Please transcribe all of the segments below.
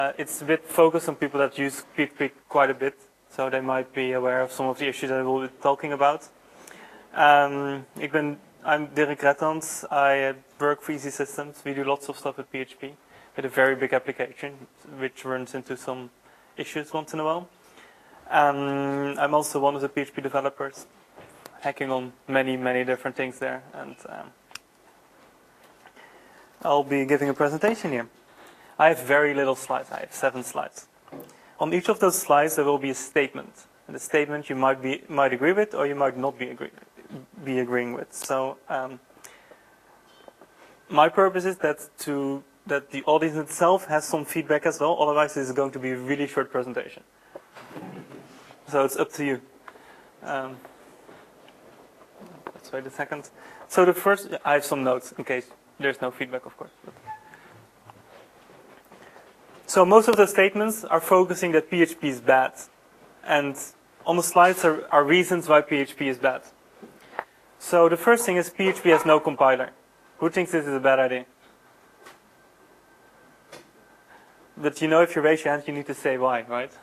It's a bit focused on people that use PHP quite a bit, so they might be aware of some of the issues that we'll be talking about. I'm Dirk Rettans. I work for Easy Systems. We do lots of stuff with PHP, with a very big application, which runs into some issues once in a while. I'm also one of the PHP developers, hacking on many, many different things there, and I'll be giving a presentation here. I have very little slides. I have 7 slides. On each of those slides, there will be a statement. And the statement you might agree with, or you might not be agreeing with. So my purpose is that the audience itself has some feedback as well. Otherwise, this is going to be a really short presentation. So it's up to you. Let's wait a second. So the first, I have some notes in case there's no feedback, of course. So most of the statements are focusing that PHP is bad. And on the slides are reasons why PHP is bad. So the first thing is PHP has no compiler. Who thinks this is a bad idea? But you know, if you raise your hand, you need to say why, right?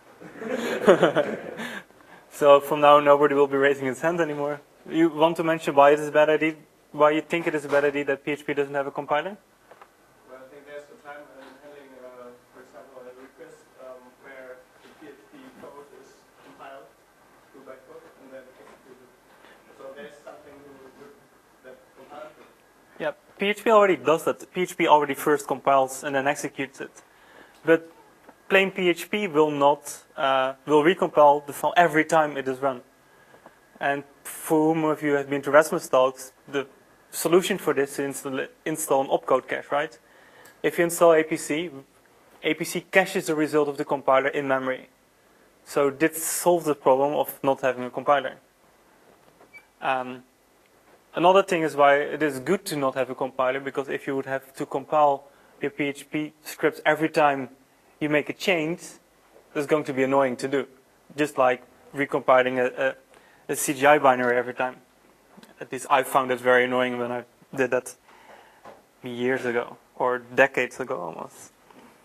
So from now on, nobody will be raising his hand anymore. You want to mention why it is a bad idea? Why you think it is a bad idea that PHP doesn't have a compiler? Well, I think there's the time handling, for example, a request where the PHP code is compiled to bytecode and then executed. So there's something that compiles it. Yeah, PHP already does that. PHP already first compiles and then executes it. But plain PHP will recompile the file every time it is run. And for whom of you have been to Rasmus talks, the solution for this is to install an opcode cache, right? If you install APC, APC caches the result of the compiler in memory. So this solves the problem of not having a compiler. Another thing is why it is good to not have a compiler, because if you would have to compile your PHP scripts every time you make a change, that's going to be annoying to do. Just like recompiling a CGI binary every time. At least I found it very annoying when I did that years ago, or decades ago almost.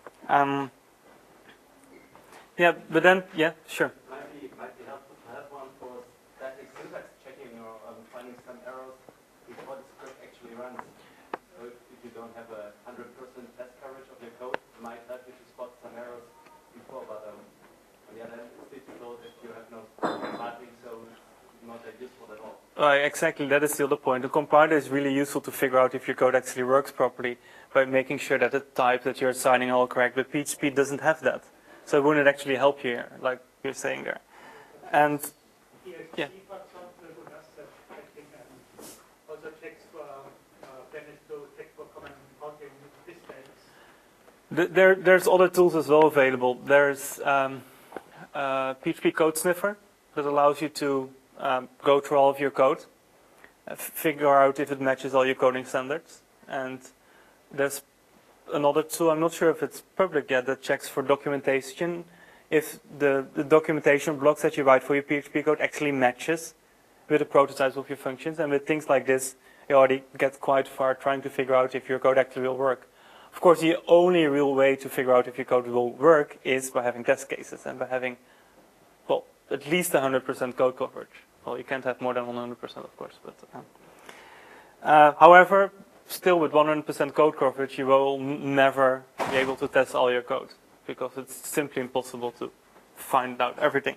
Yeah, but then, yeah, sure. Might be helpful to have one for static syntax checking or finding some errors before the script actually runs. So if you don't have a 100% test coverage of your code, it might help you to spot some errors before, but on the other hand, it's difficult if you have no compiling, so it's not that useful at all. Exactly, that is the other point. The compiler is really useful to figure out if your code actually works properly by making sure that the type that you're assigning are all correct, but PHP doesn't have that. So it wouldn't actually help you here, like you're saying there. And yeah. For example, who does that checking and also checks for damage to check for common routing mistakes. There's other tools as well available. There's PHP Code Sniffer that allows you to go through all of your code, figure out if it matches all your coding standards. And there's another tool, I'm not sure if it's public yet, that checks for documentation. If the documentation blocks that you write for your PHP code actually matches with the prototypes of your functions. And with things like this, you already get quite far trying to figure out if your code actually will work. Of course, the only real way to figure out if your code will work is by having test cases and by having, well, at least 100% code coverage. Well, you can't have more than 100%, of course. But however, still with 100% code coverage, you will never be able to test all your code because it's simply impossible to find out everything.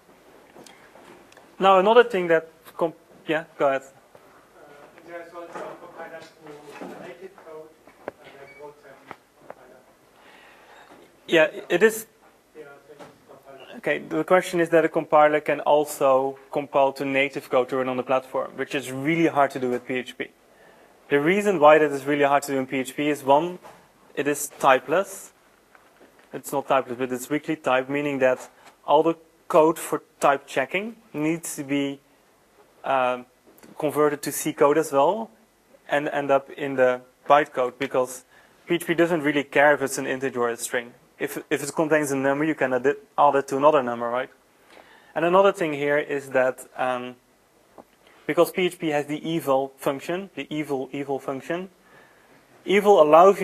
Now, another thing that, yeah, go ahead. There's also compilers to native code like Rotem compiler. Yeah, it is. Okay, the question is that a compiler can also compile to native code to run on the platform, which is really hard to do with PHP. The reason why that is really hard to do in PHP is, one, it is typeless. It's not typeless, but it's weakly typed, meaning that all the code for type checking needs to be converted to C code as well and end up in the bytecode, because PHP doesn't really care if it's an integer or a string. If it contains a number, you can add it to another number, right? And another thing here is that because PHP has the eval function, the eval function, eval allows you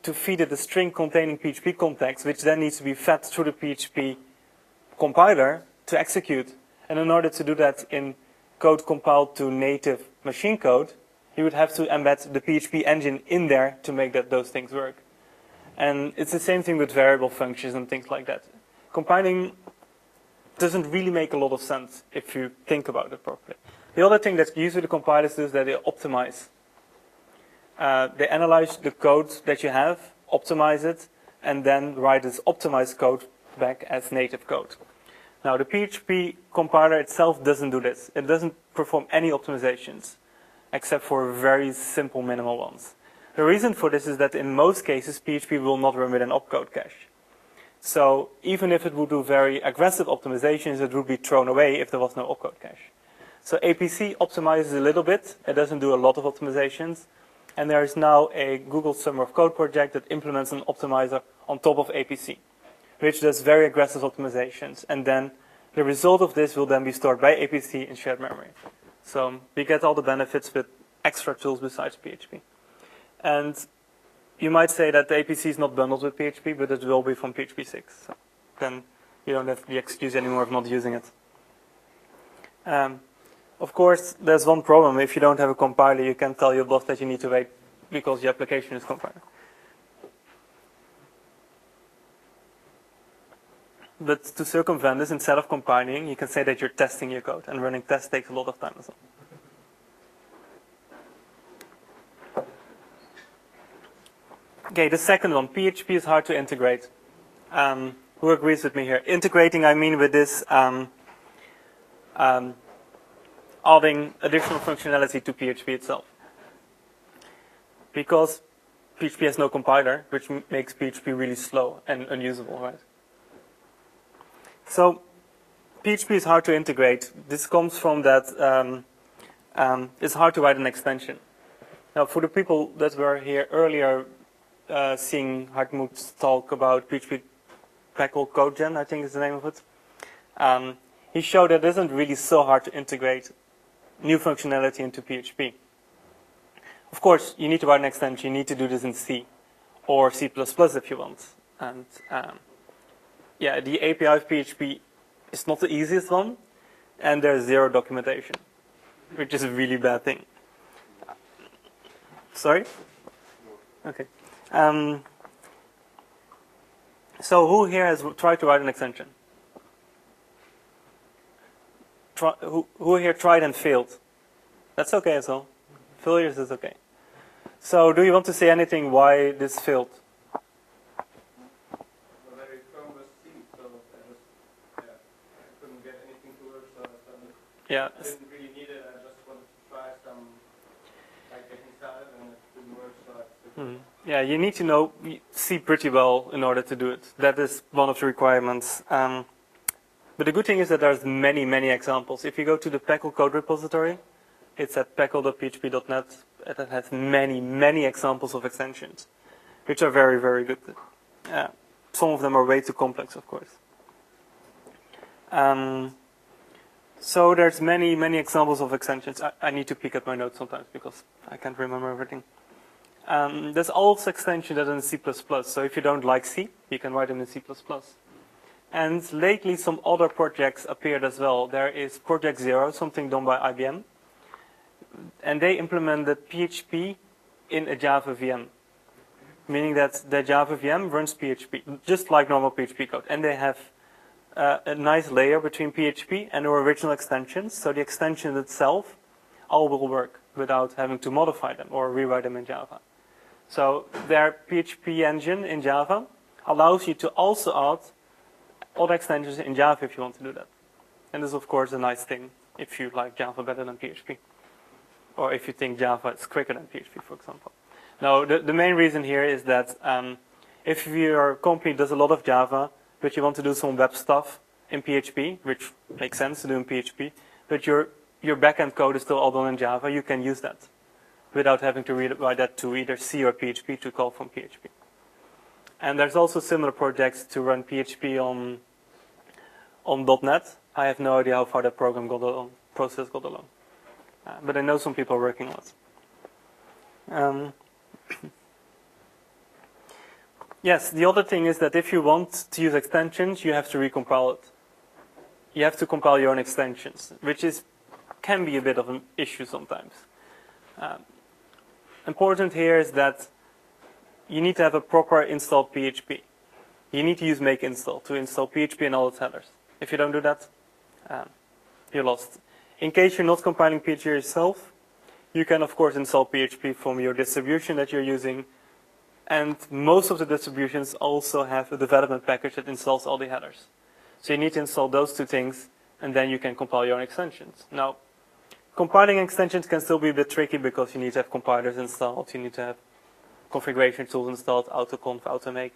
to feed it a string containing PHP context, which then needs to be fed through the PHP compiler to execute. And in order to do that in code compiled to native machine code, you would have to embed the PHP engine in there to make those things work. And it's the same thing with variable functions and things like that. Compiling doesn't really make a lot of sense if you think about it properly. The other thing that usually the compilers do is that they optimize. They analyze the code that you have, optimize it, and then write this optimized code back as native code. Now, the PHP compiler itself doesn't do this. It doesn't perform any optimizations, except for very simple minimal ones. The reason for this is that in most cases, PHP will not run with an opcode cache. So even if it would do very aggressive optimizations, it would be thrown away if there was no opcode cache. So APC optimizes a little bit. It doesn't do a lot of optimizations. And there is now a Google Summer of Code project that implements an optimizer on top of APC, which does very aggressive optimizations. And then the result of this will then be stored by APC in shared memory. So we get all the benefits with extra tools besides PHP. And you might say that the APC is not bundled with PHP, but it will be from PHP 6. So then you don't have the excuse anymore of not using it. Of course, there's one problem. If you don't have a compiler, you can tell your boss that you need to wait because the application is compiled. But to circumvent this, instead of compiling, you can say that you're testing your code. And running tests takes a lot of time as well. Okay, the second one, PHP is hard to integrate. Who agrees with me here? Integrating, I mean with this, adding additional functionality to PHP itself. Because PHP has no compiler, which makes PHP really slow and unusable, right? So PHP is hard to integrate. This comes from that it's hard to write an extension. Now, for the people that were here earlier, seeing Hartmut talk about PHP Peckle CodeGen, I think is the name of it. He showed that it isn't really so hard to integrate new functionality into PHP. Of course, you need to write an extension. You need to do this in C or C++ if you want. And yeah, the API of PHP is not the easiest one, and there's zero documentation, which is a really bad thing. Sorry? Okay. So who here has tried to write an extension? Who here tried and failed? That's okay as well. Failures is okay. So do you want to say anything why this failed? Well, very Chrome was C, so I couldn't get anything to work, so Yeah. I didn't really need it. I just wanted to try some getting started, and it didn't work, so I took it. Yeah, you need to know C pretty well in order to do it. That is one of the requirements. But the good thing is that there's many, many examples. If you go to the Peckle code repository, it's at peckle.php.net. It has many, many examples of extensions, which are very, very good. Some of them are way too complex, of course. So there's many, many examples of extensions. I need to peek at my notes sometimes because I can't remember everything. There's also extensions that are in C++. So if you don't like C, you can write them in C++. And lately, some other projects appeared as well. There is Project Zero, something done by IBM. And they implemented PHP in a Java VM, meaning that the Java VM runs PHP, just like normal PHP code. And they have a nice layer between PHP and the original extensions. So the extension itself all will work without having to modify them or rewrite them in Java. So their PHP engine in Java allows you to also add other extensions in Java if you want to do that. And this is, of course, a nice thing if you like Java better than PHP. Or if you think Java is quicker than PHP, for example. Now, the main reason here is that if your company does a lot of Java, but you want to do some web stuff in PHP, which makes sense to do in PHP, but your backend code is still all done in Java, you can use that without having to rewrite that to either C or PHP to call from PHP. And there's also similar projects to run PHP on .NET. I have no idea how far that process got along. But I know some people are working on it. Yes, the other thing is that if you want to use extensions, you have to recompile it. You have to compile your own extensions, which can be a bit of an issue sometimes. Important here is that you need to have a proper installed PHP. You need to use make install to install PHP and all its headers. If you don't do that, you're lost. In case you're not compiling PHP yourself, you can of course install PHP from your distribution that you're using. And most of the distributions also have a development package that installs all the headers. So you need to install those two things, and then you can compile your own extensions. Now, compiling extensions can still be a bit tricky because you need to have compilers installed, you need to have configuration tools installed, autoconf, automake.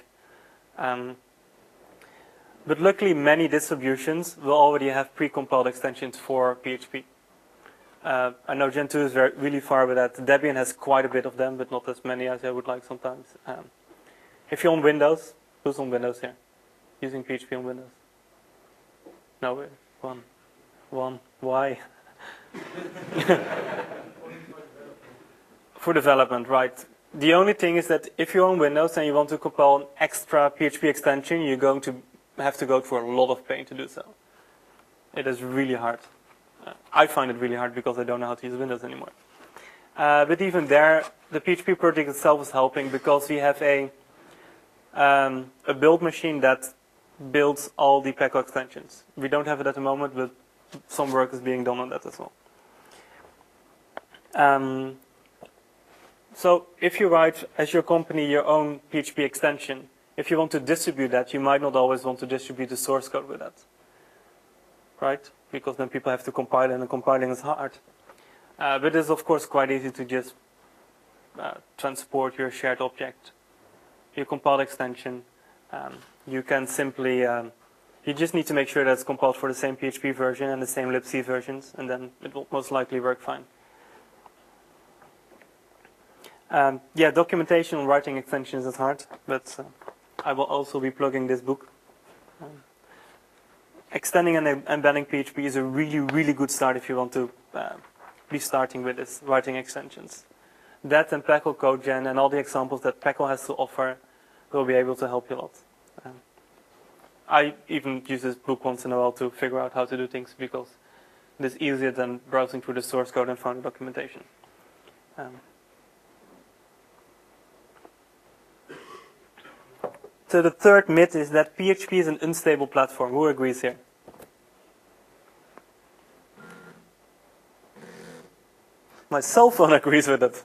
But luckily, many distributions will already have pre-compiled extensions for PHP. I know Gentoo is really far with that. Debian has quite a bit of them, but not as many as I would like sometimes. If you're on Windows, who's on Windows here? Using PHP on Windows? No, one. Why? For development, right. The only thing is that if you're on Windows and you want to compile an extra PHP extension, you're going to have to go through a lot of pain to do so. It is really hard. I find it really hard because I don't know how to use Windows anymore. But even there, the PHP project itself is helping because we have a build machine that builds all the Pecco extensions. We don't have it at the moment, but some work is being done on that as well. So if you write as your company your own PHP extension, if you want to distribute that, you might not always want to distribute the source code with that. Right? Because then people have to compile, and compiling is hard. But it's of course quite easy to just transport your shared object, your compiled extension. You can simply, you just need to make sure that it's compiled for the same PHP version and the same libc versions, and then it will most likely work fine. Yeah, documentation on writing extensions is hard, but I will also be plugging this book. Extending and embedding PHP is a really, really good start if you want to be starting with this, writing extensions. That and Pecco CodeGen and all the examples that Pecco has to offer will be able to help you a lot. I even use this book once in a while to figure out how to do things because it is easier than browsing through the source code and finding documentation. So the third myth is that PHP is an unstable platform. Who agrees here? My cell phone agrees with it.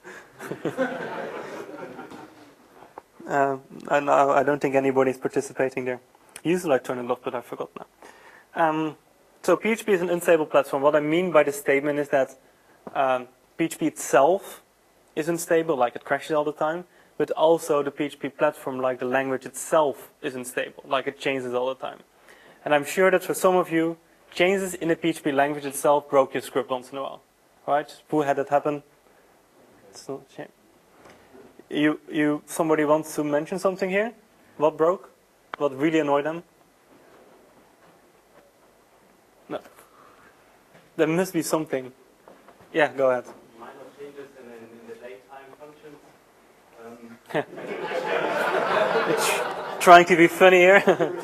I don't think anybody is participating there. Usually I turn it off, but I forgot now. So PHP is an unstable platform. What I mean by the statement is that PHP itself is unstable, like it crashes all the time. But also the PHP platform, like the language itself, is unstable, like it changes all the time. And I'm sure that for some of you, changes in the PHP language itself broke your script once in a while. Right? Who had that happen? It's not a shame. Somebody wants to mention something here? What broke? What really annoyed them? No. There must be something. Yeah, go ahead. Minor changes in the datetime functions. It's trying to be funny here. During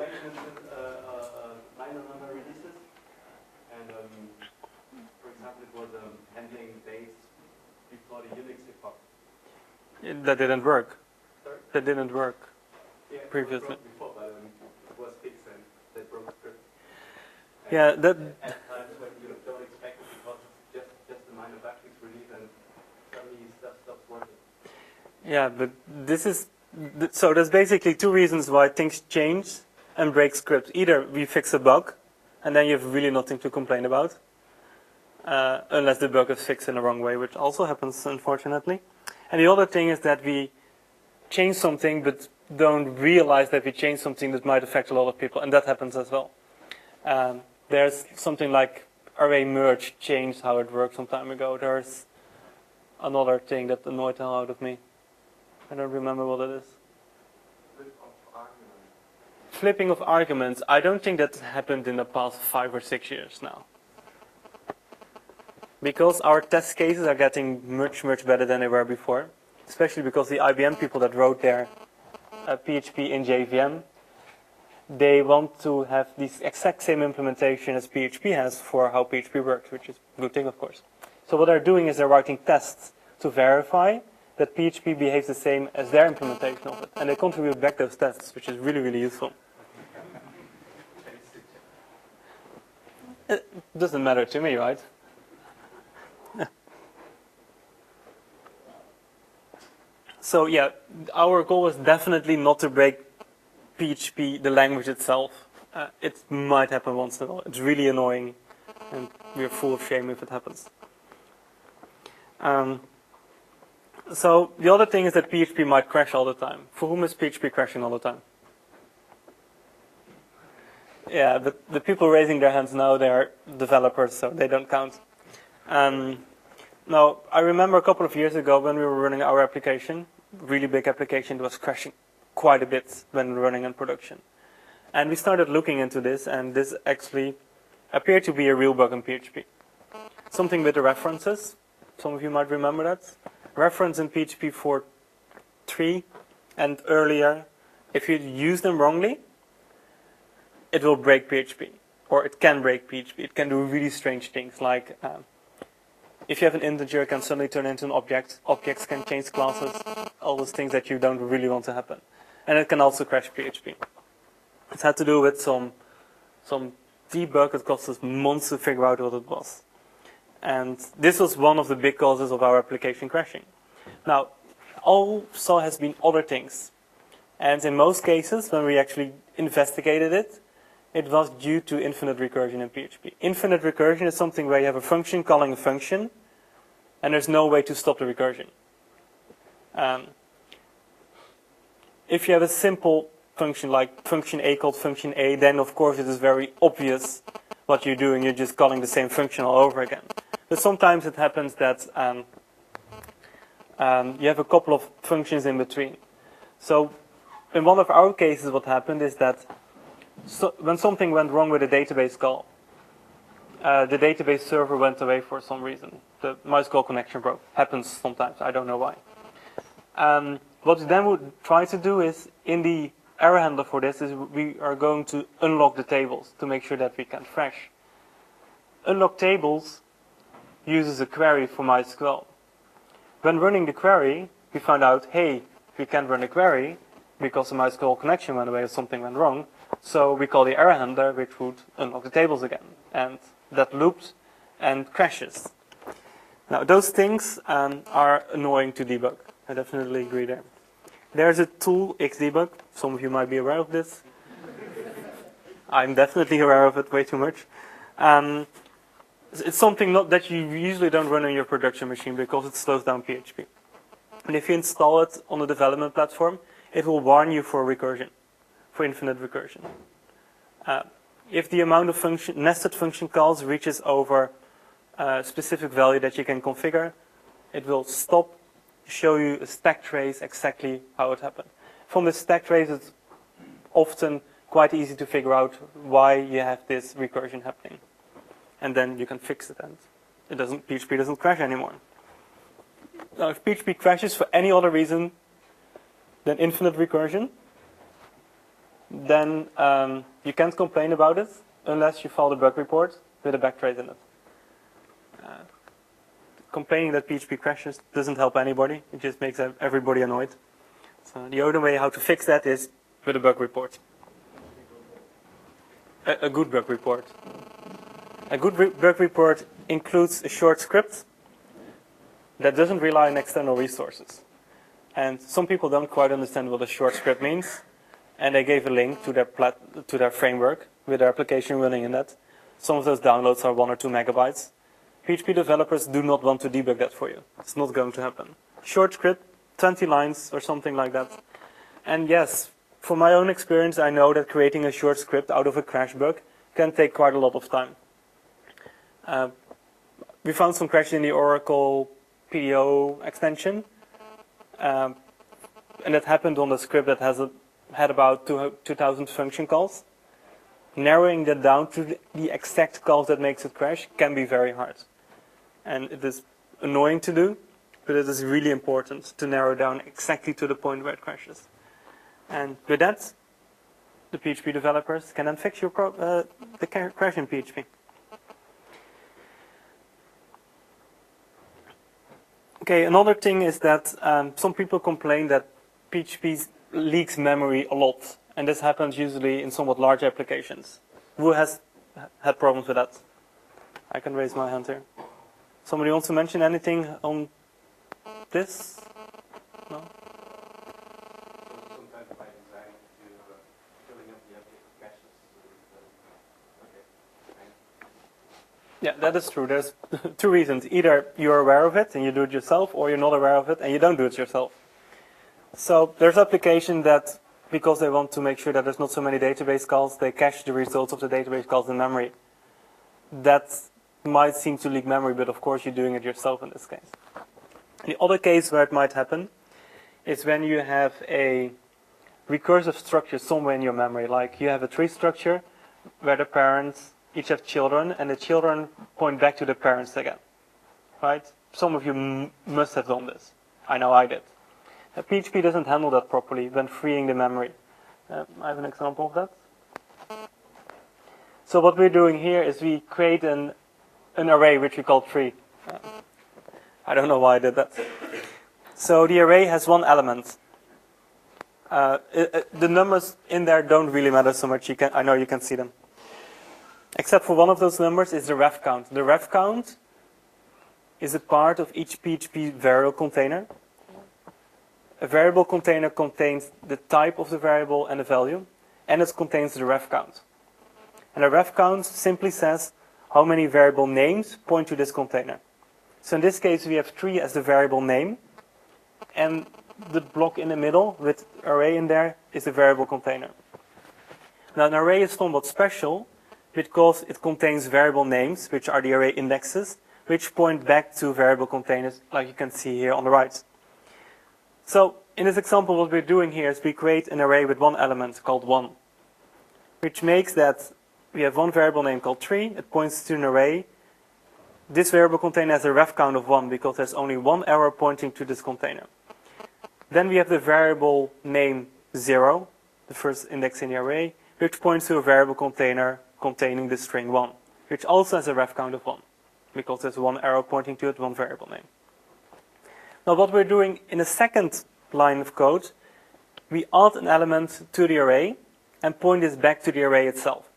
minor number releases, and for example, it was handling dates before the Unix epoch. That didn't work. Sorry? That didn't work Yeah, previously. It broke before, but it was fixed and that broke the script. Yeah, that. At times when you don't expect it because it's just a minor bug fix release and suddenly stuff stops working. Yeah, but this is, so there's basically two reasons why things change and break scripts. Either we fix a bug, and then you have really nothing to complain about, unless the bug is fixed in the wrong way, which also happens, unfortunately. And the other thing is that we change something, but don't realize that we changed something that might affect a lot of people, and that happens as well. There's something like array merge changed how it worked some time ago. There's another thing that annoyed the hell out of me. I don't remember what it is. Flipping of arguments. I don't think that happened in the past 5 or 6 years now. Because our test cases are getting much, much better than they were before. Especially because the IBM people that wrote their PHP in JVM, they want to have the exact same implementation as PHP has for how PHP works, which is a good thing, of course. So what they're doing is they're writing tests to verify that PHP behaves the same as their implementation of it. And they contribute back those tests, which is really, really useful. It doesn't matter to me, right? So yeah, our goal is definitely not to break PHP, the language itself. It might happen once in a while. It's really annoying, and we're full of shame if it happens. So the other thing is that PHP might crash all the time. For whom is PHP crashing all the time? Yeah, the people raising their hands now, they are developers, so they don't count. Now, I remember a couple of years ago when we were running our application, really big application that was crashing quite a bit when running in production. And we started looking into this, and this actually appeared to be a real bug in PHP. Something with the references. Some of you might remember that. Reference in PHP 4.3 and earlier, if you use them wrongly, it will break PHP. Or it can break PHP. It can do really strange things, like if you have an integer, it can suddenly turn into an object. Objects can change classes. All those things that you don't really want to happen. And it can also crash PHP. It had to do with some debug. It cost us months to figure out what it was. And this was one of the big causes of our application crashing. Now, also has been other things. And in most cases, when we actually investigated it, it was due to infinite recursion in PHP. Infinite recursion is something where you have a function calling a function, and there's no way to stop the recursion. If you have a simple function like function A called function A, then of course it is very obvious what you're doing. You're just calling the same function all over again. But sometimes it happens that you have a couple of functions in between. So in one of our cases, what happened is that when something went wrong with a database call, the database server went away for some reason. The MySQL connection broke. Happens sometimes. I don't know why. What we then would try to do is, in the error handler for this, is we are going to unlock the tables to make sure that we can crash. Unlock tables uses a query for MySQL. When running the query, we found out, hey, we can't run a query because the MySQL connection went away or something went wrong. So we call the error handler, which would unlock the tables again. And that loops and crashes. Now, those things are annoying to debug. I definitely agree there. There's a tool, Xdebug. Some of you might be aware of this. I'm definitely aware of it way too much. It's something that you usually don't run on your production machine because it slows down PHP. And if you install it on the development platform, it will warn you for recursion, for infinite recursion. If the amount of nested function calls reaches over a specific value that you can configure, it will stop, show you a stack trace exactly how it happened. From the stack trace, it's often quite easy to figure out why you have this recursion happening. And then you can fix it, and PHP doesn't crash anymore. Now, if PHP crashes for any other reason than infinite recursion, then you can't complain about it unless you file the bug report with a backtrace in it. Complaining that PHP crashes doesn't help anybody. It just makes everybody annoyed. So the only way how to fix that is with a bug report. A good bug report. A good bug report includes a short script that doesn't rely on external resources. And some people don't quite understand what a short script means. And they gave a link to their framework with their application running in that. Some of those downloads are 1 or 2 megabytes. PHP developers do not want to debug that for you. It's not going to happen. Short script, 20 lines or something like that. And yes, from my own experience, I know that creating a short script out of a crash bug can take quite a lot of time. We found some crashes in the Oracle PDO extension. And that happened on the script that had about 2,000 function calls. Narrowing that down to the exact calls that makes it crash can be very hard. And it is annoying to do, but it is really important to narrow down exactly to the point where it crashes. And with that, the PHP developers can then fix your the crash in PHP. Okay, another thing is that some people complain that PHP leaks memory a lot, and this happens usually in somewhat large applications. Who has had problems with that? I can raise my hand here. Somebody wants to mention anything on this? No? Sometimes by design to filling up the caches. Okay. Yeah, that is true. There's two reasons. Either you're aware of it and you do it yourself, or you're not aware of it and you don't do it yourself. So there's application that, because they want to make sure that there's not so many database calls, they cache the results of the database calls in memory. That might seem to leak memory, but of course you're doing it yourself in this case. The other case where it might happen is when you have a recursive structure somewhere in your memory. Like you have a tree structure where the parents each have children, and the children point back to the parents again. Right? Some of you must have done this. I know I did. PHP doesn't handle that properly when freeing the memory. I have an example of that. So what we're doing here is we create an array which we call tree. I don't know why I did that. So the array has one element. The numbers in there don't really matter so much. I know you can see them. Except for one of those numbers is the ref count. The ref count is a part of each PHP variable container. A variable container contains the type of the variable and the value, and it contains the ref count. And the ref count simply says how many variable names point to this container. So in this case, we have 3 as the variable name, and the block in the middle with array in there is the variable container. Now an array is somewhat special because it contains variable names, which are the array indexes, which point back to variable containers, like you can see here on the right. So in this example, what we're doing here is we create an array with one element called 1, which makes that we have one variable name called tree. It points to an array. This variable container has a ref count of 1 because there's only one arrow pointing to this container. Then we have the variable name 0, the first index in the array, which points to a variable container containing the string 1, which also has a ref count of 1 because there's one arrow pointing to it, one variable name. Now what we're doing in the second line of code, we add an element to the array and point this back to the array itself.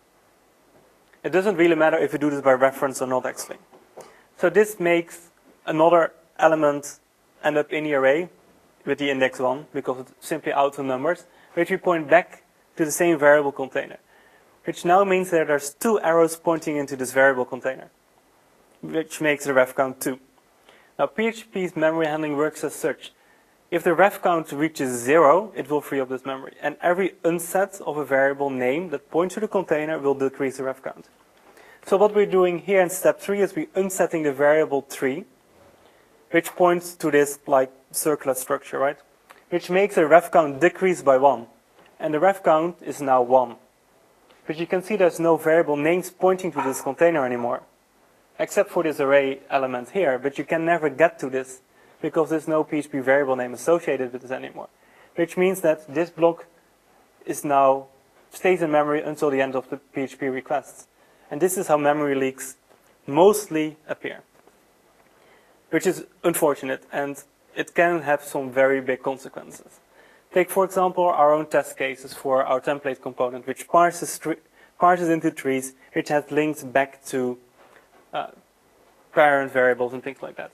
It doesn't really matter if you do this by reference or not actually. So this makes another element end up in the array with the index 1 because it simply adds the numbers, which we point back to the same variable container. Which now means that there's 2 arrows pointing into this variable container, which makes the ref count 2. Now PHP's memory handling works as such. If the ref count reaches 0, it will free up this memory. And every unset of a variable name that points to the container will decrease the ref count. So what we're doing here in step 3 is we're unsetting the variable tree, which points to this like circular structure, right? Which makes the ref count decrease by 1. And the ref count is now 1. But you can see there's no variable names pointing to this container anymore, except for this array element here, but you can never get to this because there's no PHP variable name associated with this anymore. Which means that this block is now stays in memory until the end of the PHP requests. And this is how memory leaks mostly appear, which is unfortunate, and it can have some very big consequences. Take, for example, our own test cases for our template component, which parses into trees, which has links back to parent variables and things like that.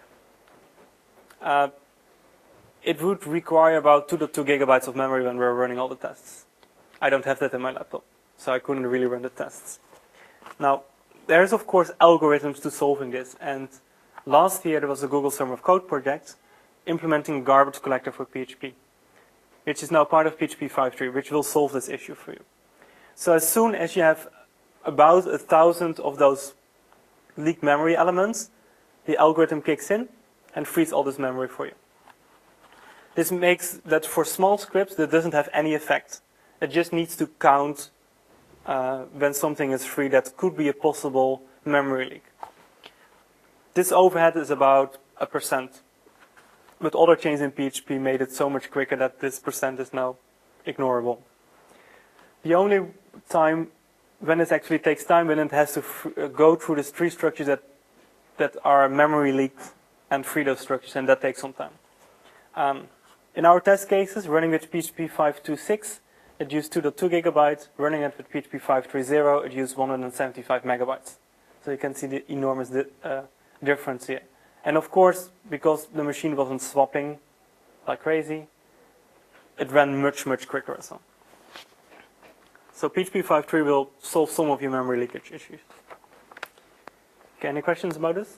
It would require about 2.2 gigabytes of memory when we're running all the tests. I don't have that in my laptop, so I couldn't really run the tests. Now, there's of course algorithms to solving this, and last year there was a Google Summer of Code project implementing garbage collector for PHP, which is now part of PHP 5.3, which will solve this issue for you. So as soon as you have about 1,000 of those leaked memory elements, the algorithm kicks in and frees all this memory for you. This makes that for small scripts that doesn't have any effect. It just needs to count when something is free that could be a possible memory leak. This overhead is about 1%. But other changes in PHP made it so much quicker that this percent is now ignorable. The only time when it actually takes time, when it has to go through these tree structures that are memory leaked and free those structures, and that takes some time. In our test cases, running with PHP 5.2.6, it used 2.2 gigabytes. Running it with PHP 5.3.0, it used 175 megabytes. So you can see the enormous difference here. And of course, because the machine wasn't swapping like crazy, it ran much, much quicker as well. So PHP 5.3 will solve some of your memory leakage issues. Okay, any questions about this?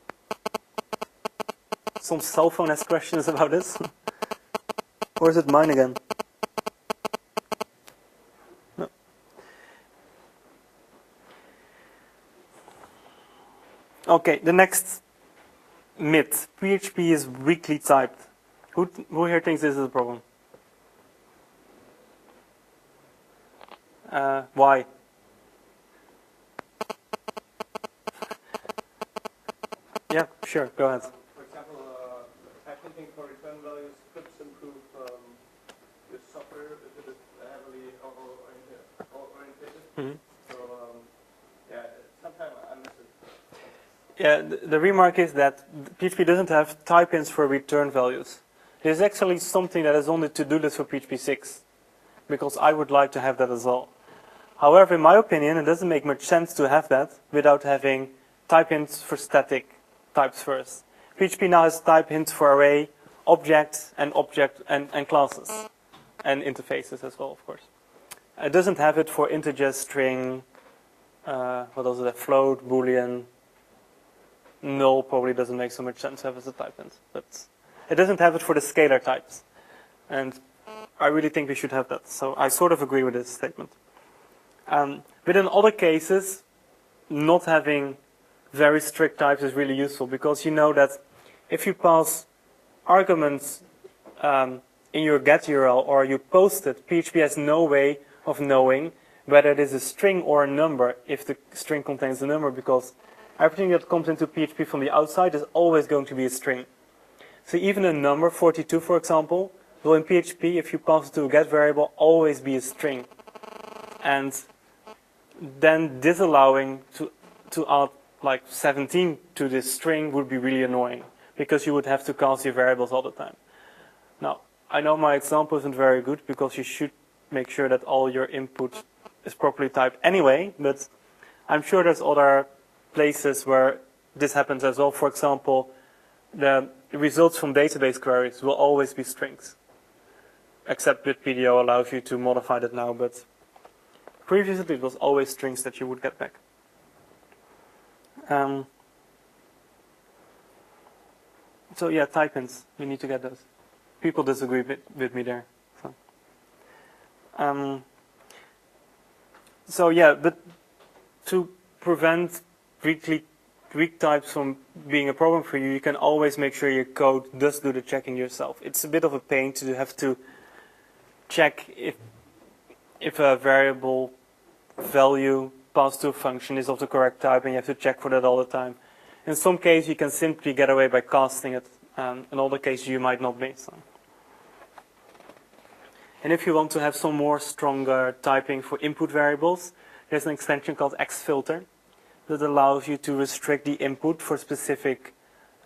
Some cell phone has questions about this. Or is it mine again? No. Okay, the next myth. PHP is weakly typed. Who here thinks this is a problem? Why? Yeah, sure, go ahead. For example, type hinting for return values could improve the software if it is heavily oriented. Mm-hmm. So, yeah, sometimes I miss it. Yeah, the remark is that PHP doesn't have type-ins for return values. There's actually something that is only to do list for PHP 6, because I would like to have that as well. However, in my opinion, it doesn't make much sense to have that without having type-ins for static types first. PHP now has type-ins for array, object and classes, and interfaces as well, of course. It doesn't have it for integer, string, what else is that? Float, boolean. Null probably doesn't make so much sense to have as a type-ins, but it doesn't have it for the scalar types, and I really think we should have that. So I sort of agree with this statement. But in other cases, not having very strict types is really useful, because you know that if you pass arguments in your get URL or you post it, PHP has no way of knowing whether it is a string or a number if the string contains a number, because everything that comes into PHP from the outside is always going to be a string. So even a number, 42 for example, will in PHP, if you pass it to a get variable, always be a string. And then disallowing to add like 17 to this string would be really annoying, because you would have to cast your variables all the time. Now, I know my example isn't very good, because you should make sure that all your input is properly typed anyway, but I'm sure there's other places where this happens as well. For example, the results from database queries will always be strings, except with PDO allows you to modify that now, but previously it was always strings that you would get back. So yeah, type-ins, we need to get those. People disagree with me there. So yeah, but to prevent weak types from being a problem for you, you can always make sure your code does do the checking yourself. It's a bit of a pain to have to check if a variable value passed to a function is of the correct type, and you have to check for that all the time. In some cases, you can simply get away by casting it. In other cases, you might not be. So. And if you want to have some more stronger typing for input variables, there's an extension called Xfilter that allows you to restrict the input for specific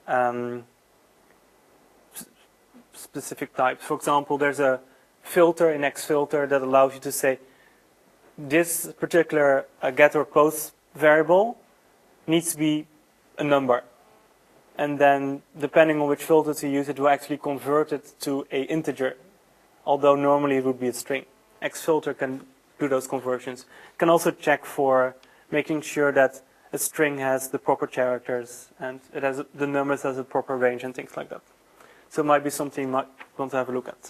types. For example, there's a filter in Xfilter that allows you to say this particular get or post variable needs to be a number. And then, depending on which filter to use, it will actually convert it to an integer, although normally it would be a string. Xfilter can do those conversions. It can also check for making sure that a string has the proper characters and it has the numbers has a proper range and things like that. So it might be something you might want to have a look at.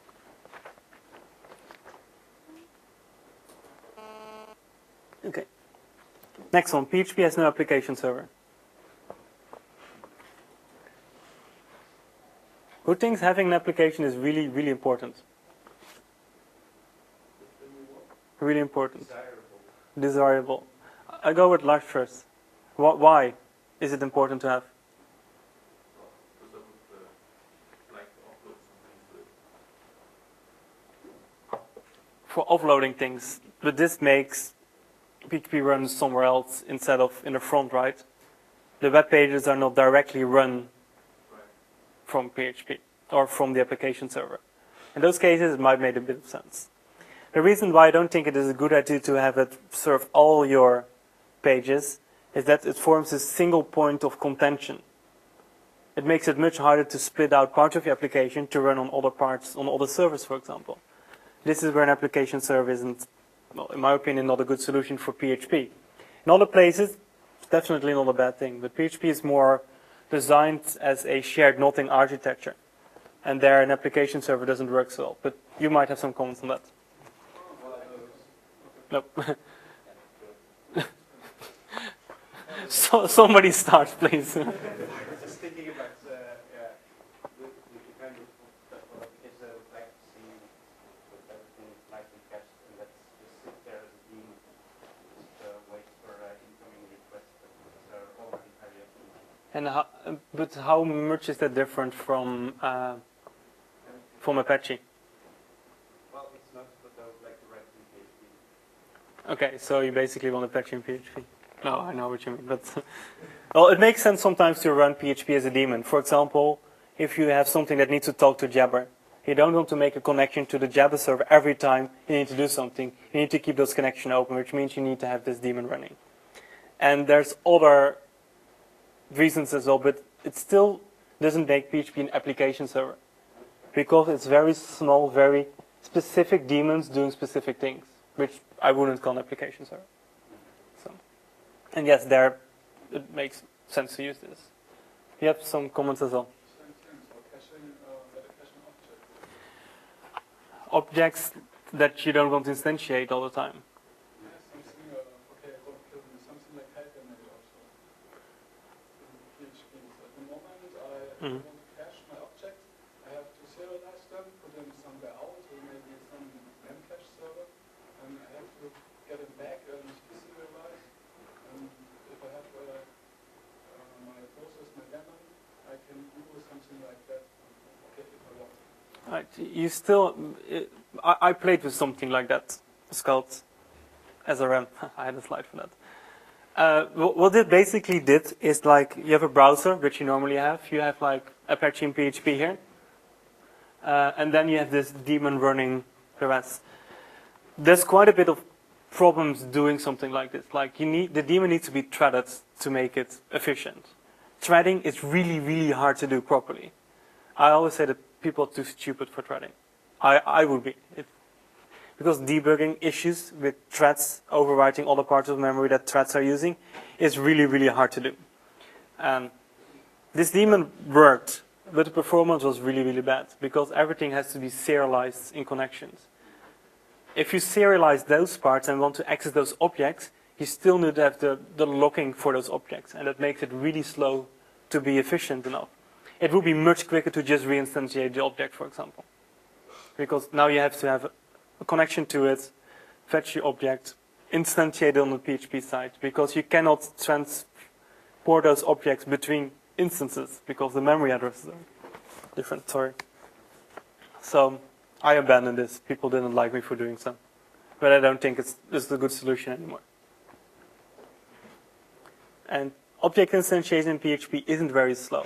Okay. Next one, PHP has no application server. Who thinks having an application is really, really important? Really important. Desirable. I go with Lars first. Why is it important to have? Because I would like to upload something for offloading things, but this makes PHP run somewhere else instead of in the front, right? The web pages are not directly run from PHP or from the application server. In those cases, it might make a bit of sense. The reason why I don't think it is a good idea to have it serve all your pages is that it forms a single point of contention. It makes it much harder to split out parts of your application to run on other parts, on other servers, for example. This is where an application server isn't, well, in my opinion, not a good solution for PHP. In other places, it's definitely not a bad thing, but PHP is more designed as a shared nothing architecture. And there an application server doesn't work so well. But you might have some comments on that. Nope. So, somebody start, please. Just thinking about the kind of application that I would like to see with everything nicely cached, and that's just sit there as a daemon, just wait for incoming requests that are already highly optimized. And but how much is that different from Apache? Well, it's not what I would like to write in PHP. Okay, so you basically want Apache in PHP. No, I know what you mean, but well, it makes sense sometimes to run PHP as a daemon. For example, if you have something that needs to talk to Jabber, you don't want to make a connection to the Jabber server every time you need to do something. You need to keep those connections open, which means you need to have this daemon running. And there's other reasons as well, but it still doesn't make PHP an application server because it's very small, very specific daemons doing specific things, which I wouldn't call an application server. So, and yes, there it makes sense to use this. You have some comments as well. Objects that you don't want to instantiate all the time. I want to cache my objects. I have to serialize them, put them somewhere else, or maybe some memcache server, and I have to get them back and deserialize. And if I have my process, my daemon, I can do something like that. Okay, if I want. Right, you still, I played with something like that. It's called SRM. I had a slide for that. What it basically did is, like, you have a browser, which you normally have. You have like Apache and PHP here. And then you have this daemon running the rest. There's quite a bit of problems doing something like this. Like, the daemon needs to be threaded to make it efficient. Threading is really, really hard to do properly. I always say that people are too stupid for threading. I would be. Because debugging issues with threads overwriting other parts of memory that threads are using is really, really hard to do. This daemon worked, but the performance was really, really bad because everything has to be serialized in connections. If you serialize those parts and want to access those objects, you still need to have the locking for those objects, and that makes it really slow to be efficient enough. It would be much quicker to just reinstantiate the object, for example. Because now you have to have a connection to it, fetch the object, instantiate it on the PHP side, because you cannot transport those objects between instances because the memory addresses are different. Sorry. So I abandoned this. People didn't like me for doing so. But I don't think it's a good solution anymore. And object instantiation in PHP isn't very slow.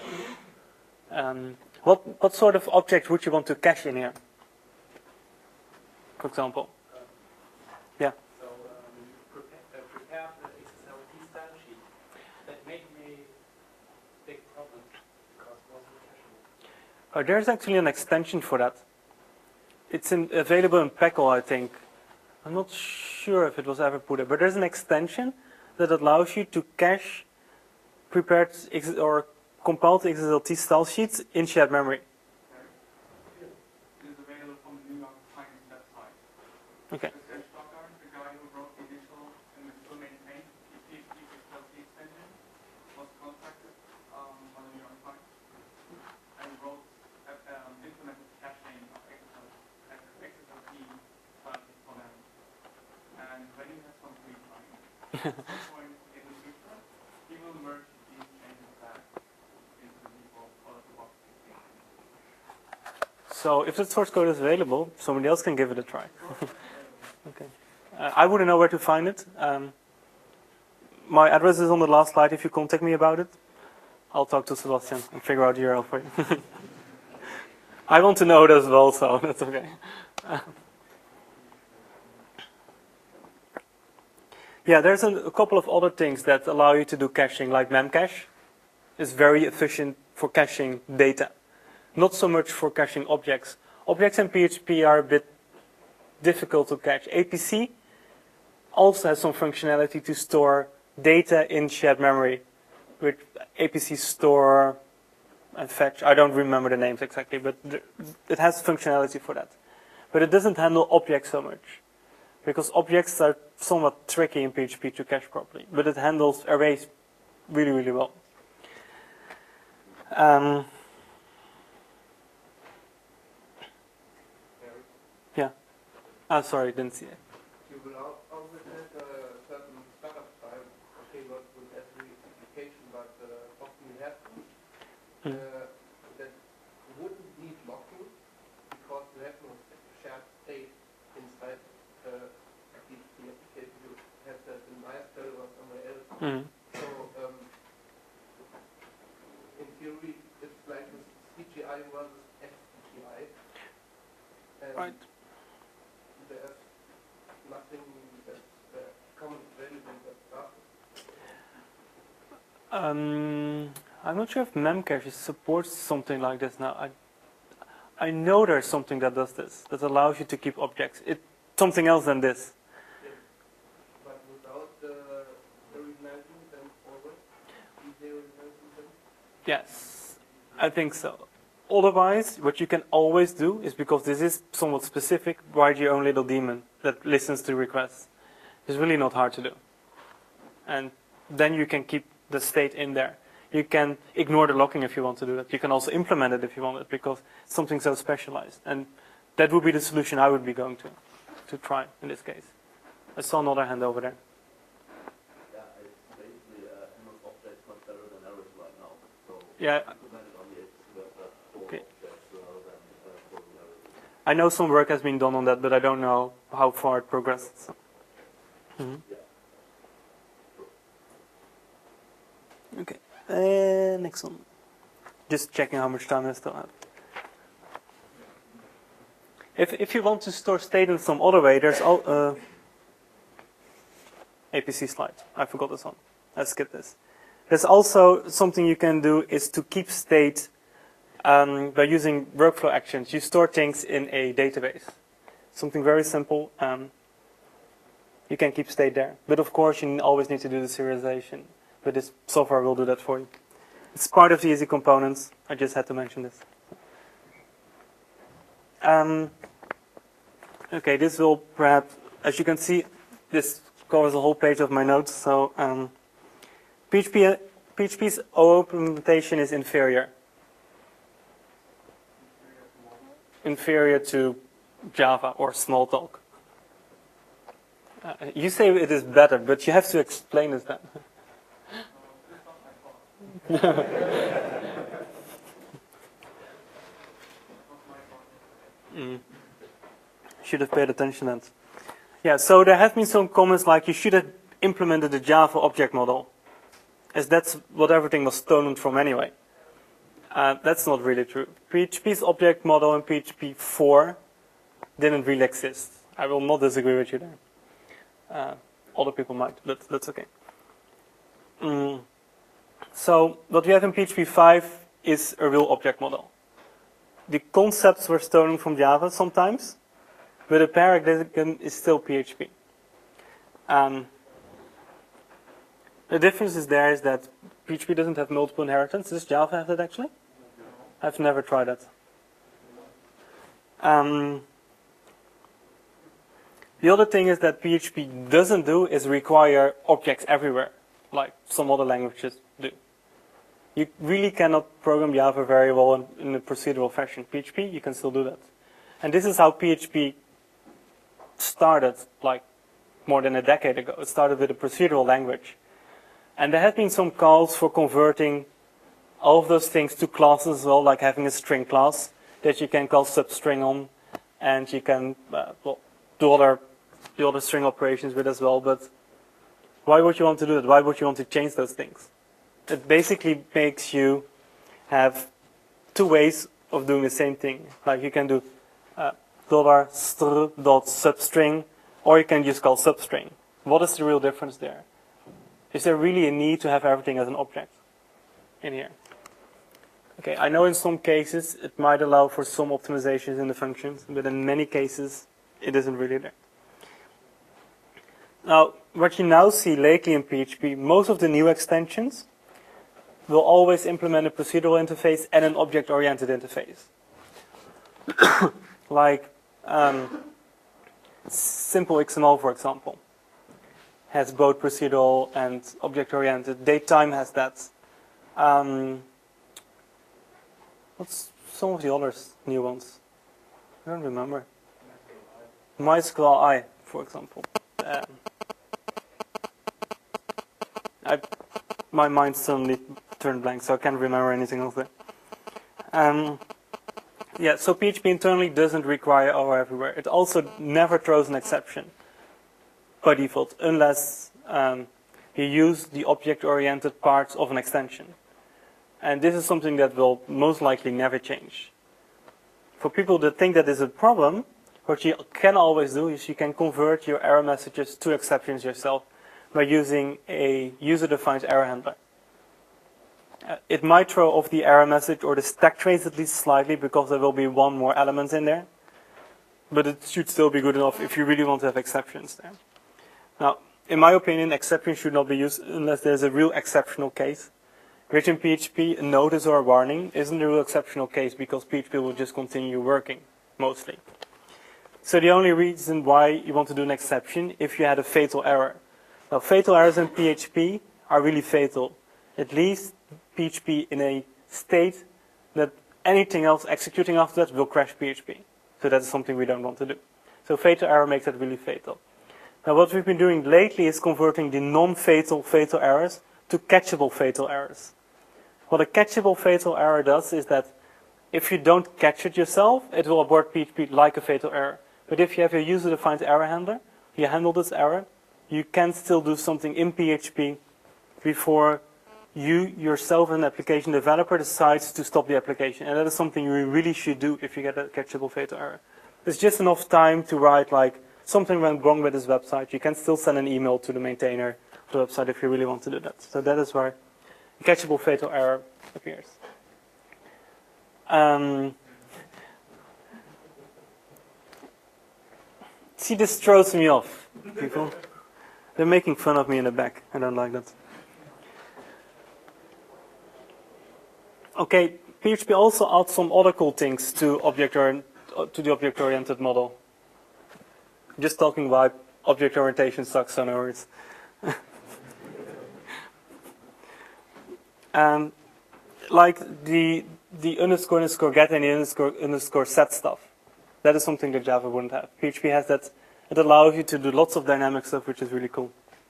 What sort of object would you want to cache in here? For example. Yeah. So prepared the XSLT style sheet. That made me big problems because it wasn't cacheable. There's actually an extension for that. It's available in Peckle, I think. I'm not sure if it was ever put there, but there's an extension that allows you to cache prepared or compiled XSLT style sheets in shared memory. It is available from the New York Times website. Okay. Mr. Stockard, the guy who wrote the initial and still maintained the PHP XSLT extension, was contacted by the New York Times and wrote implemented caching of XSLT files for them. And when he has some free time, at some point in the future, he will merge these changes back into the default out-of-the-box extension. So if the source code is available, somebody else can give it a try. I wouldn't know where to find it. My address is on the last slide if you contact me about it. I'll talk to Sebastian and figure out the URL for you. I want to know it as well, so that's okay. Yeah, there's a couple of other things that allow you to do caching, like Memcache. It's very efficient for caching data. Not so much for caching objects. Objects in PHP are a bit difficult to cache. APC also has some functionality to store data in shared memory, with APC store and fetch. I don't remember the names exactly, but it has functionality for that. But it doesn't handle objects so much, because objects are somewhat tricky in PHP to cache properly. But it handles arrays really, really well. Yeah. Oh, sorry, didn't see it. You will always have a certain startup time, okay, not with every application, but often you have that wouldn't need locking because you have no shared state inside the application. You have that in MySQL or somewhere else. Mm. So in theory, it's like this CGI versus XCGI. And Right. there's nothing that's common available that stuff. I'm not sure if Memcache supports something like this now. I know there's something that does this, that allows you to keep objects. It's something else than this. But without the remanagement and forward, easier remanagement. Yes, I think so. Otherwise, what you can always do is, because this is somewhat specific, write your own little daemon that listens to requests. It's really not hard to do. And then you can keep the state in there. You can ignore the locking if you want to do that. You can also implement it if you want it, because it's something so specialized. And that would be the solution I would be going to try in this case. I saw another hand over there. Yeah, it's basically handles objects much better than arrows right now. So Yeah. implemented on the for Okay. objects rather than for arrows. I know some work has been done on that, but I don't know how far it progressed. So. Mhm. Okay, next one. Just checking how much time I still have. If you want to store state in some other way, there's APC slide. I forgot this one. Let's skip this. There's also something you can do is to keep state by using workflow actions. You store things in a database. Something very simple. You can keep state there. But of course, you always need to do the serialization. But this software will do that for you. It's part of the easy components. I just had to mention this. Okay, this will perhaps, as you can see, this covers the whole page of my notes. So PHP's OO implementation is inferior. Inferior to Java or Smalltalk. You say it is better, but you have to explain it then. Should have paid attention then. Yeah, so there have been some comments like you should have implemented the Java object model, as that's what everything was stolen from anyway. That's not really true. PHP's object model in PHP 4 didn't really exist. I will not disagree with you there. Other people might, but that's okay. So what we have in PHP 5 is a real object model. The concepts were stolen from Java sometimes, but the paradigm is still PHP. The difference is there is that PHP doesn't have multiple inheritance. Does Java have that actually? I've never tried that. The other thing is that PHP doesn't do is require objects everywhere, like some other languages do. You really cannot program Java very well in a procedural fashion. PHP, you can still do that. And this is how PHP started, like more than a decade ago. It started with a procedural language. And there have been some calls for converting all of those things to classes as well, like having a string class that you can call substring on, and you can do other the other string operations with as well, but why would you want to do that? Why would you want to change those things? It basically makes you have two ways of doing the same thing. Like you can do $str.substring, or you can just call substring. What is the real difference there? Is there really a need to have everything as an object in here? Okay, I know in some cases it might allow for some optimizations in the functions, but in many cases it isn't really there. Now, what you now see lately in PHP, most of the new extensions will always implement a procedural interface and an object-oriented interface. Like simple XML, for example, has both procedural and object-oriented. Datetime has that. What's some of the others, new ones? I don't remember. MySQLi, for example. My mind suddenly turned blank, so I can't remember anything else there. Yeah, so PHP internally doesn't require OR everywhere. It also never throws an exception by default, unless you use the object-oriented parts of an extension. And this is something that will most likely never change. For people that think that is a problem, what you can always do is you can convert your error messages to exceptions yourself by using a user-defined error handler. It might throw off the error message or the stack trace at least slightly because there will be one more element in there. But it should still be good enough if you really want to have exceptions there. Now, in my opinion, exceptions should not be used unless there's a real exceptional case. Which in PHP, a notice or a warning isn't a real exceptional case because PHP will just continue working, mostly. So the only reason why you want to do an exception if you had a fatal error. Now, fatal errors in PHP are really fatal. It leaves PHP in a state that anything else executing after that will crash PHP. So that is something we don't want to do. So fatal error makes that really fatal. Now, what we've been doing lately is converting the non-fatal fatal errors to catchable fatal errors. What a catchable fatal error does is that if you don't catch it yourself, it will abort PHP like a fatal error. But if you have a user-defined error handler, you handle this error, you can still do something in PHP before you yourself, an application developer, decides to stop the application. And that is something you really should do if you get a catchable fatal error. There's just enough time to write like, something went wrong with this website. You can still send an email to the maintainer of the website if you really want to do that. So that is where a catchable fatal error appears. See, this throws me off, people. They're making fun of me in the back. I don't like that. Okay, PHP also adds some other cool things to the object-oriented model. Just talking about object orientation sucks, so no worries. Like the underscore get and the underscore set stuff. That is something that Java wouldn't have. PHP has that. It allows you to do lots of dynamic stuff, which is really cool.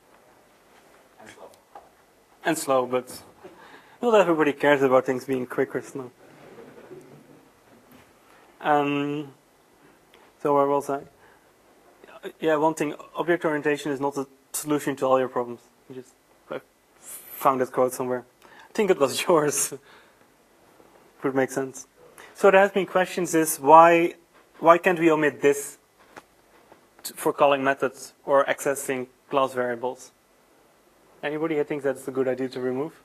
And slow, but not everybody cares about things being quick or slow. So where was I? Yeah, one thing, object orientation is not a solution to all your problems. I found that quote somewhere. I think it was yours. Would make sense. So there has been questions is why can't we omit this for calling methods or accessing class variables? Anybody who thinks that's a good idea to remove?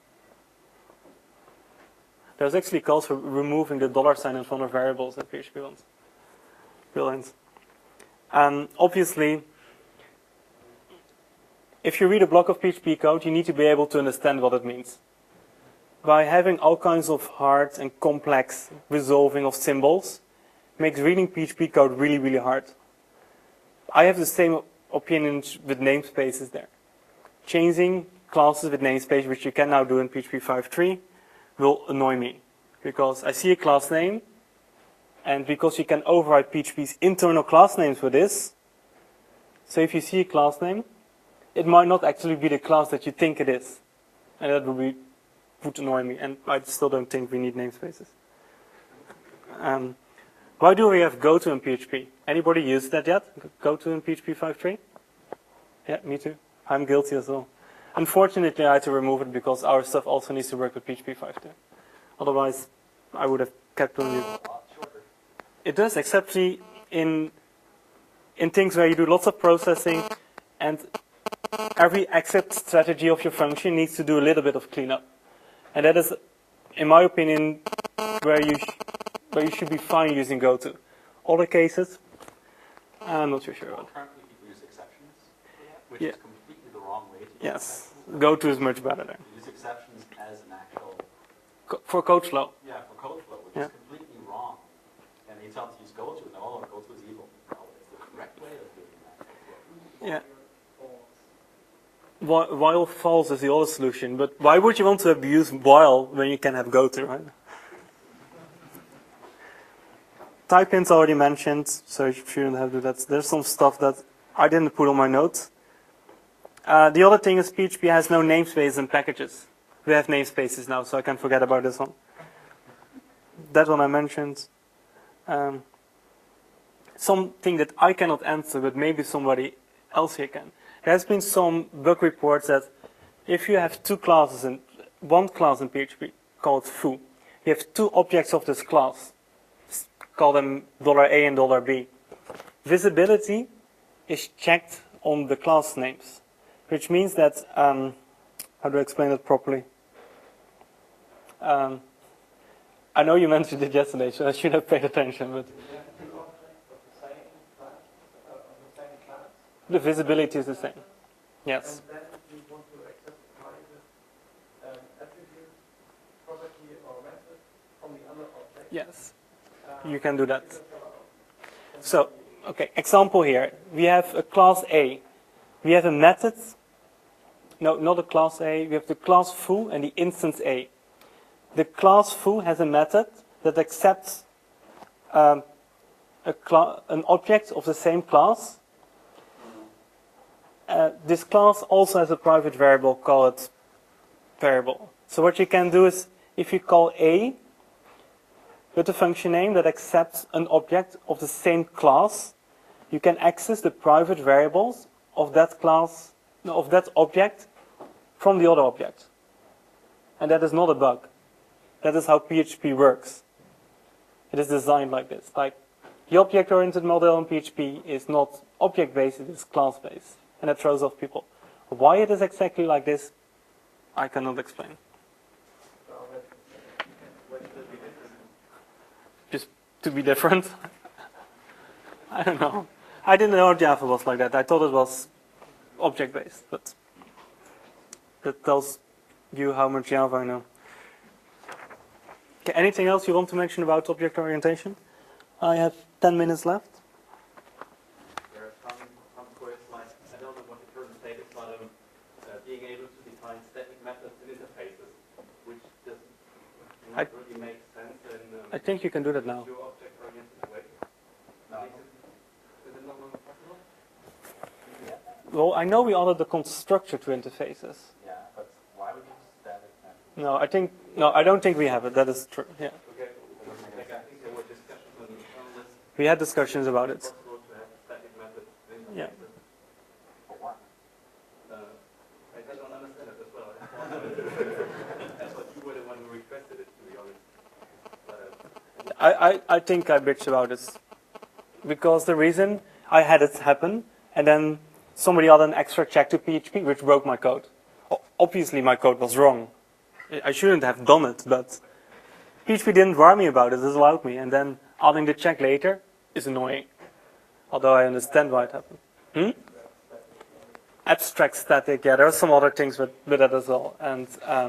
There's actually calls for removing the $sign in front of variables that PHP wants. Brilliant. Obviously, if you read a block of PHP code, you need to be able to understand what it means. By having all kinds of hard and complex resolving of symbols, makes reading PHP code really, really hard. I have the same opinions with namespaces there. Changing classes with namespace, which you can now do in PHP 5.3, will annoy me. Because I see a class name, and because you can override PHP's internal class names for this, so if you see a class name, it might not actually be the class that you think it is. And that would annoy me, and I still don't think we need namespaces. Why do we have goto in PHP? Anybody used that yet? Goto in PHP 5.3? Yeah, me too. I'm guilty as well. Unfortunately, I had to remove it because our stuff also needs to work with PHP 5.2. Otherwise, I would have kept on using it. It does, except in things where you do lots of processing and every exit strategy of your function needs to do a little bit of cleanup. And that is, in my opinion, where you should be fine using Goto. Other cases, I'm not too sure about. Currently, people use exceptions, which Yeah. is completely the wrong way to use Yes, Goto is much better there. exceptions. Use exceptions as an actual, For code flow. yeah, for code flow, which Yeah. is completely wrong. And you tell them to use Goto, no, Goto is evil. No, it's the correct way of doing that. Yeah. While false is the other solution, but why would you want to abuse while when you can have Goto, right? Type-ins already mentioned, so you shouldn't have to do that. There's some stuff that I didn't put on my notes. The other thing is PHP has no namespaces in packages. We have namespaces now, so I can forget about this one. That one I mentioned. Something that I cannot answer, but maybe somebody else here can. There has been some bug reports that if you have two classes in one class in PHP called foo, you have two objects of this class. Call them $A and $B. Visibility is checked on the class names, which means that, how do I explain it properly? I know you mentioned it yesterday, so I should have paid attention, but the visibility is the same. Yes. And then you want to access the private attribute, property, or method from the other object. Yes. You can do that. So, okay, example here. We have a class A. We have a method. No, not a class A. We have the class foo and the instance A. The class foo has a method that accepts an object of the same class. This class also has a private variable called variable. So what you can do is, if you call A with a function name that accepts an object of the same class, you can access the private variables of that class, of that object, from the other object. And that is not a bug. That is how PHP works. It is designed like this. Like, the object-oriented model in PHP is not object-based, it is class-based. And that throws off people. Why it is exactly like this, I cannot explain. Just to be different. I don't know. I didn't know Java was like that. I thought it was object-based, but that tells you how much Java I know. Okay, anything else you want to mention about object orientation? I have 10 minutes left. There are some queries like, I don't know what the current state is, but being able to define static methods in interfaces, which doesn't really make sense in I think you can do that now. pure object-oriented way. No. Is it not possible? Well, I know we added the constructor to interfaces. Yeah, but why would you use static methods? No, I don't think we have it. That is true. Yeah, Okay. Like, I think there were discussions on this. we had discussions about it. Possible to have static methods in interfaces. Yeah. For what? I don't understand it as well. I thought you were the one who requested it, to be honest. But, I think I bitched about it because the reason I had it happen and then somebody added an extra check to PHP which broke my code. Obviously my code was wrong. I shouldn't have done it, but PHP didn't warn me about it. It allowed me, and then adding the check later is annoying. Although I understand why it happened. Abstract static, yeah, there are some other things with that as well. And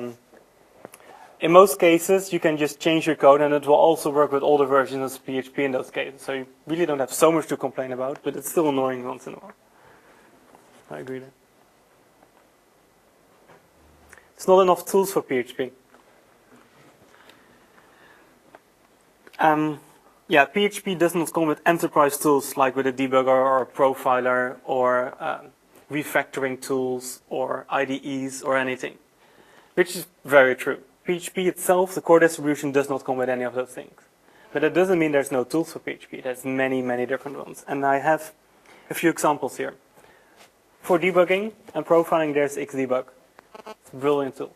in most cases, you can just change your code and it will also work with older versions of PHP in those cases. So you really don't have so much to complain about, but it's still annoying once in a while. I agree there. It's not enough tools for PHP. Yeah, PHP does not come with enterprise tools like with a debugger or a profiler or refactoring tools or IDEs or anything, which is very true. PHP itself, the core distribution, does not come with any of those things. But it doesn't mean there's no tools for PHP. There's many, many different ones. And I have a few examples here. For debugging and profiling, there's Xdebug. It's a brilliant tool.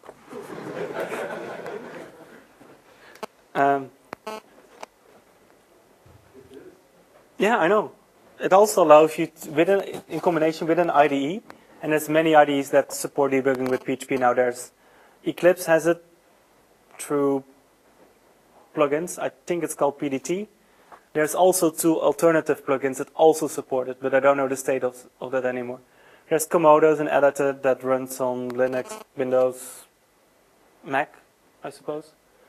Yeah, I know. It also allows you, in combination with an IDE, and there's many IDEs that support debugging with PHP now. There's Eclipse has it through plugins. I think it's called PDT. There's also 2 alternative plugins that also support it, but I don't know the state of that anymore. There's Komodo as an editor that runs on Linux, Windows, Mac, I suppose.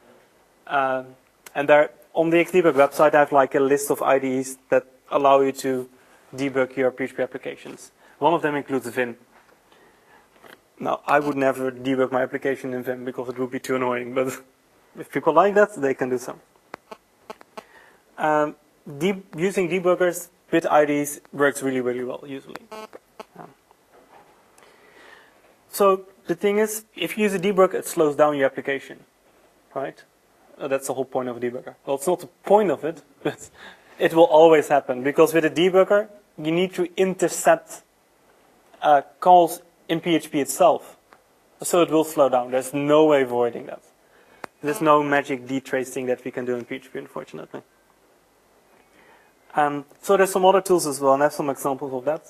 And there, on the Xdebug website, I have like a list of IDEs that allow you to debug your PHP applications. One of them includes Vim. Now, I would never debug my application in Vim because it would be too annoying, but if people like that, they can do so. Using debuggers with IDEs works really, really well, usually. So the thing is, if you use a debug, it slows down your application, right? That's the whole point of a debugger. Well, it's not the point of it, but it will always happen. Because with a debugger, you need to intercept calls in PHP itself. So it will slow down. There's no way avoiding that. There's no magic detracing that we can do in PHP, unfortunately. So there's some other tools as well, and I have some examples of that.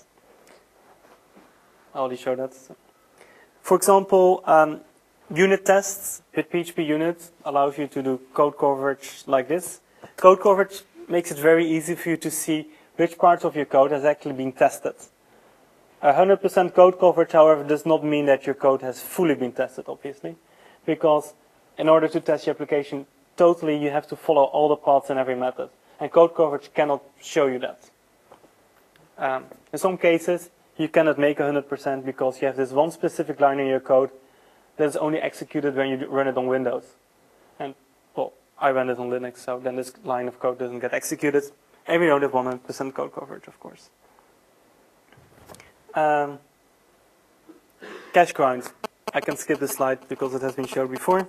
I already showed that. For example, unit tests with PHP unit allows you to do code coverage like this. Code coverage makes it very easy for you to see which parts of your code has actually been tested. 100% code coverage, however, does not mean that your code has fully been tested, obviously, because in order to test your application totally, you have to follow all the paths in every method, and code coverage cannot show you that. In some cases, you cannot make 100% because you have this one specific line in your code that is only executed when you run it on Windows. And, well, I run it on Linux, so then this line of code doesn't get executed. And we don't have 100% code coverage, of course. Cache grind. I can skip this slide because it has been shown before.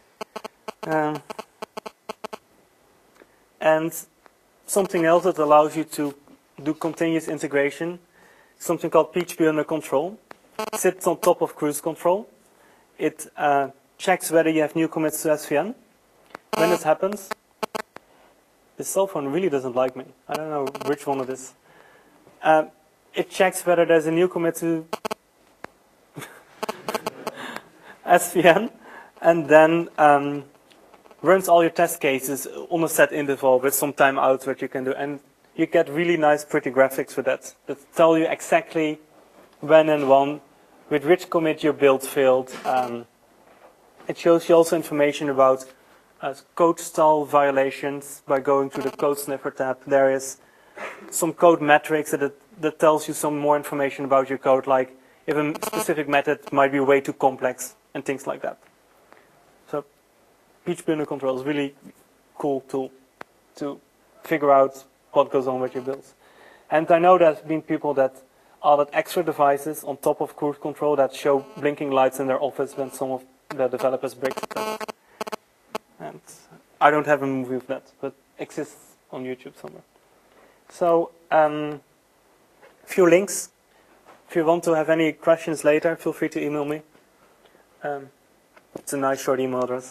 And something else that allows you to do continuous integration, something called PHP under control. It sits on top of cruise control. It checks whether you have new commits to SVN. When this happens, this cell phone really doesn't like me. I don't know which one it is. It checks whether there's a new commit to SVN, and then runs all your test cases on a set interval with some timeouts that you can do. And you get really nice, pretty graphics with that tell you exactly when and when, with which commit your build failed. It shows you also information about code style violations by going to the code sniffer tab. There is some code metrics that tells you some more information about your code, like if a specific method might be way too complex and things like that. So PHP under control is a really cool tool to figure out what goes on with your builds. And I know there's been people that added extra devices on top of cruise control that show blinking lights in their office when some of the developers break the test. And I don't have a movie of that, but it exists on YouTube somewhere. So, a few links. If you want to have any questions later, feel free to email me. It's a nice short email address.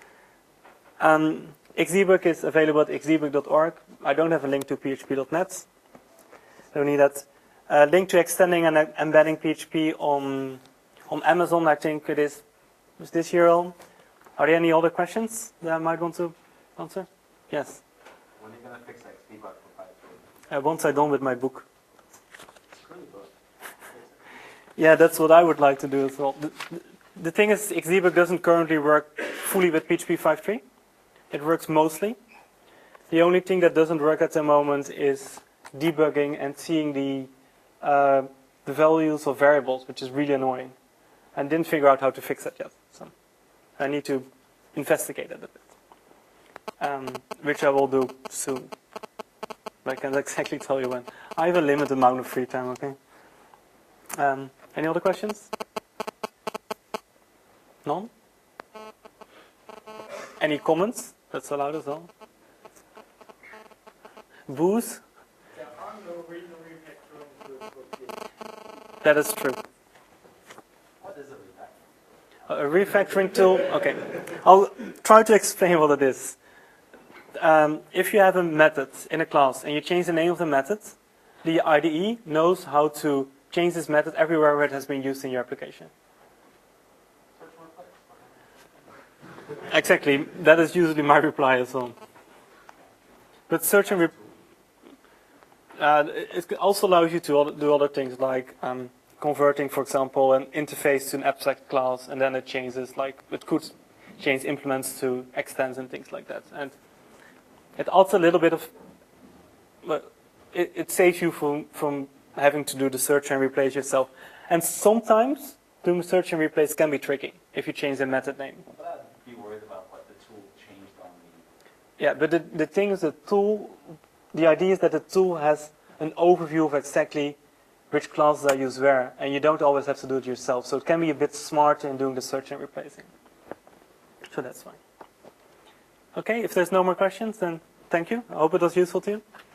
Xdebug is available at xdebug.org. I don't have a link to php.net. Don't need that. Link to extending and embedding PHP on Amazon, I think it is this URL. Are there any other questions that I might want to answer? Yes. When are you going to fix Xdebug for PHP? Once I'm done with my book. Yeah, that's what I would like to do as well. The thing is, Xdebug doesn't currently work fully with PHP 5.3. It works mostly. The only thing that doesn't work at the moment is debugging and seeing the values of variables, which is really annoying. And didn't figure out how to fix that yet. So I need to investigate it a bit, which I will do soon. But I can't exactly tell you when. I have a limited amount of free time, okay? Any other questions? None? Any comments? That's allowed as well. booze. There are no real refactoring tools for PHP. That is true. What is a refactor? A refactoring tool, okay. I'll try to explain what it is. If you have a method in a class and you change the name of the method, the IDE knows how to change this method everywhere where it has been used in your application. Exactly, that is usually my reply as well. But search and it also allows you to do other things like converting, for example, an interface to an abstract class, and then it changes, like it could change implements to extends and things like that. And it adds a little bit of, well, it saves you from having to do the search and replace yourself. And sometimes doing search and replace can be tricky if you change the method name. But I'd be worried about what the tool changed on me. Yeah, but the thing is, the idea is that the tool has an overview of exactly which classes are used where, and you don't always have to do it yourself. So it can be a bit smarter in doing the search and replacing. So that's fine. Okay, if there's no more questions, then thank you. I hope it was useful to you.